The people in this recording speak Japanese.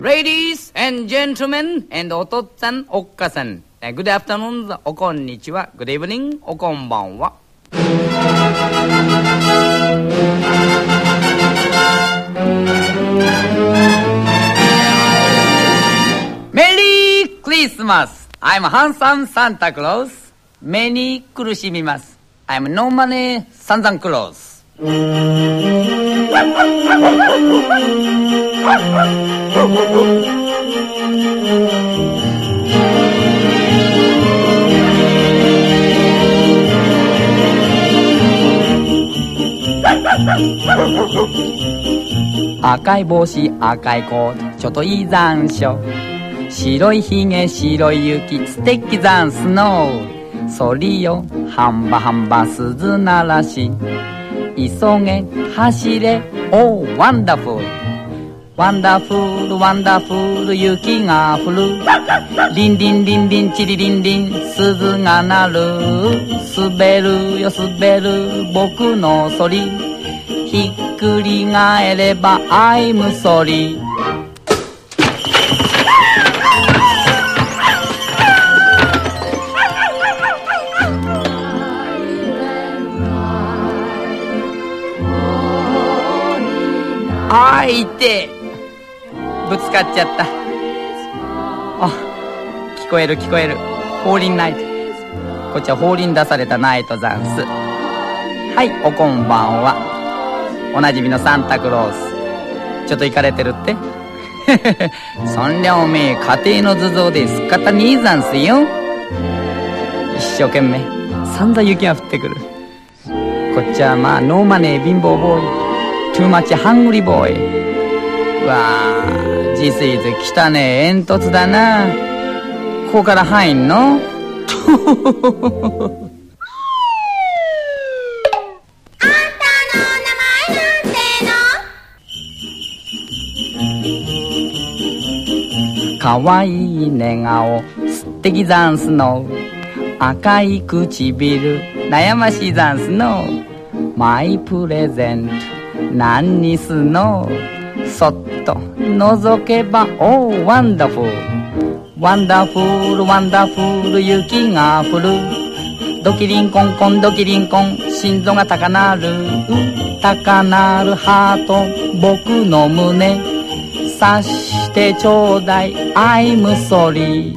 Ladies and gentlemen, and お父っつぁん、おっかさん、Good afternoon, おこんにちは。Good evening, おこんばんは。メリークリスマス。I'm handsome Santa Claus. 目に苦しみます。I'm no money Santa Claus.赤い帽子赤いコートちょっといい残暑白いひげ白い雪素敵ざんスノーそりよハンバハンバ鈴鳴らし急げ走れおーワンダフルワンダフルワンダフル雪が降るリンリンリンリンチリリンリン鈴が鳴る滑るよ滑る僕のそりひっくり返ればアイムソリあーいてぶつかっちゃったあ聞こえる聞こえる放輪ナイトこっちは放輪出されたナイトザンスはいおこんばんはおなじみのサンタクロースちょっと行かれてるってそんりゃおめえ家庭の頭像ですっかたにいざんすよ一生懸命さんざ雪が降ってくるこっちはまあノーマネー貧乏ボーイToo much hungry boy わー This is 汚ねえ煙突だなここから入んのかわいい寝顔素敵ざんすの赤い唇悩ましいざんすのマイプレゼント何にすのそっと覗けばおーワンダフルワンダフルワンダフル雪が降るドキリンコンコンドキリンコン心臓が高鳴る高鳴るハート僕の胸察してちょうだい I'm sorry